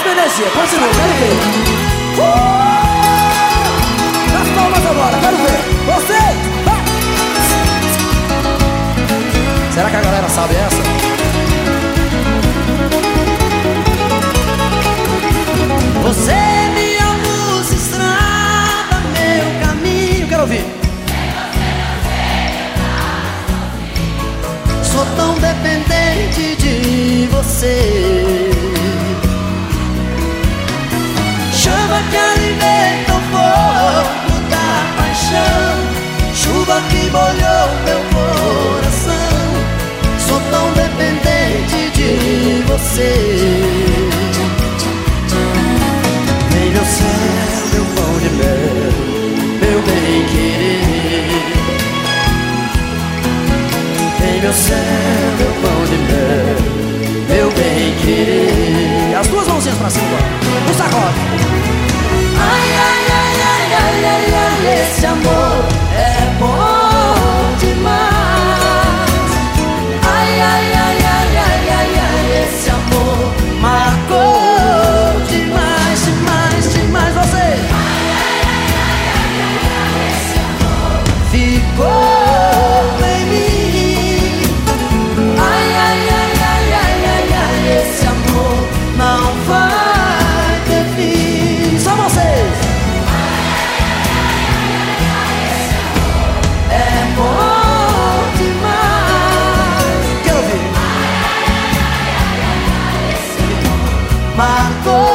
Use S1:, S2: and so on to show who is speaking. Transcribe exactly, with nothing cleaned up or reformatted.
S1: mesma energia, continua, quero ver. uh! Nas palmas agora, quero ver. Você, vai. Será que a galera sabe essa? Você é minha luz, estrada, meu caminho. Quero ouvir. Sou tão dependente de você. Chama que alimenta o fogo da paixão, chuva que molhou meu coração. Sou tão dependente de você. Vem meu céu, meu pão de mel, meu bem-querer. Vem meu céu, meu pão de mel, meu bem-querer. As duas mãozinhas pra cima agora, no sacode. Ai, ai, ai, ai, ai, ai, ai, esse amor é bom demais. Ai, ai, ai, ai, ai, ai, ai, esse amor marcou demais, demais, demais você. Ai, ai, ai, ai, ai, ai, esse amor ficou em mim. Ai, ai, ai, ai, ai, ai, ai, esse amor não vai ter fim. Só vocês. É bom demais. Quero ouvir. Marcou